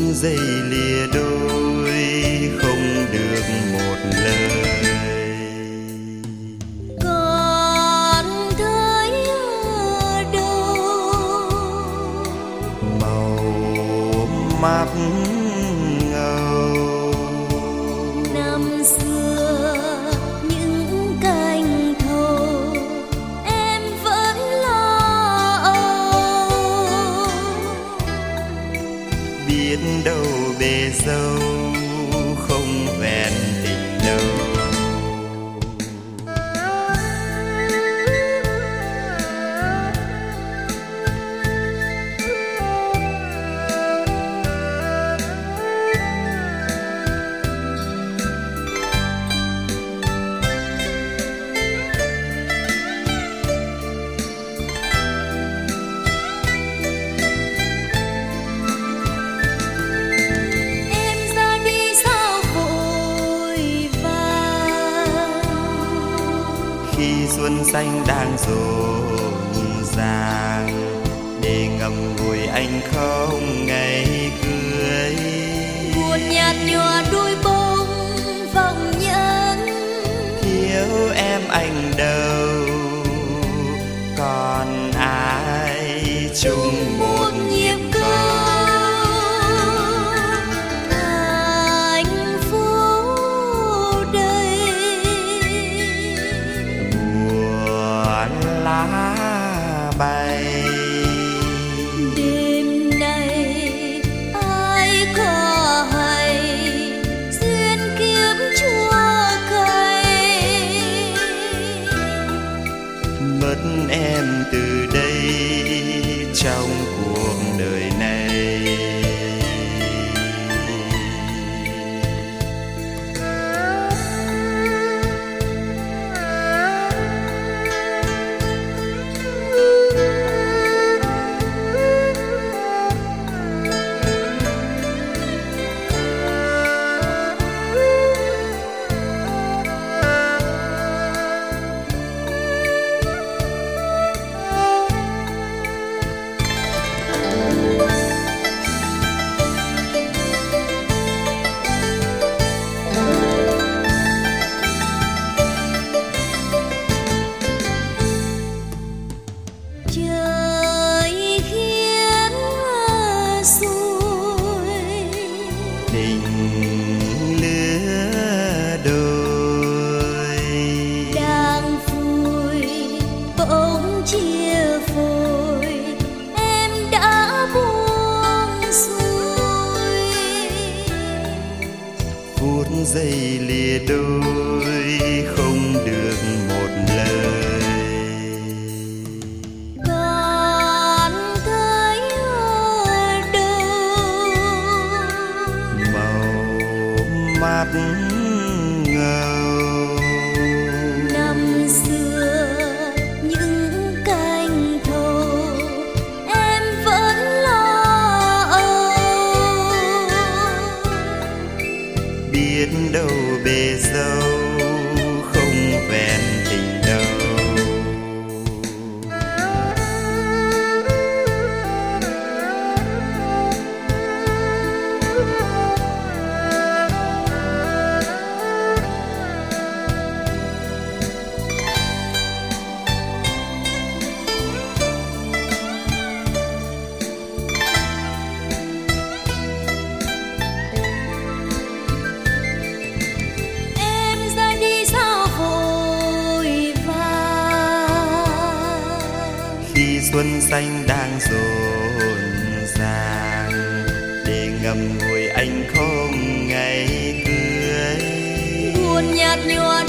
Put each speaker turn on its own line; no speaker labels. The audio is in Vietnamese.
giây lìa đôi không được một lời.
Còn thấy ở đâu
Màu mắt ngầu
năm xưa những cành thầu em vẫn lo âu,
biết đâu bề dâu không vẹn tình đâu. Khi xuân xanh đang rộn ràng để ngậm ngùi anh không ngày cưới.
buồn nhạt nhòa đôi bông vòng nhân,
Thiếu em anh đâu còn ai chung một nhịp cầu.
hạnh phúc đây
Buồn lá bay
đêm nay ai có hay duyên kiếp chua cay,
mất em từ đây trong cuộc đời này.
trời khiến xuôi
Tình lứa đôi
đang vui bỗng chia phôi, em đã buông xuôi.
phút giây lìa đôi không được một lời.
Còn thấy ở đâu
Màu mắt ngầu
năm xưa những cành thầu em vẫn lo âu,
biết đâu bề dâu không vẹn tình đâu.
em ra đi sao vội vàng,
Khi xuân xanh đang rộn ràng để ngậm ngùi anh không ngày cưới.
buồn nhạt nhòa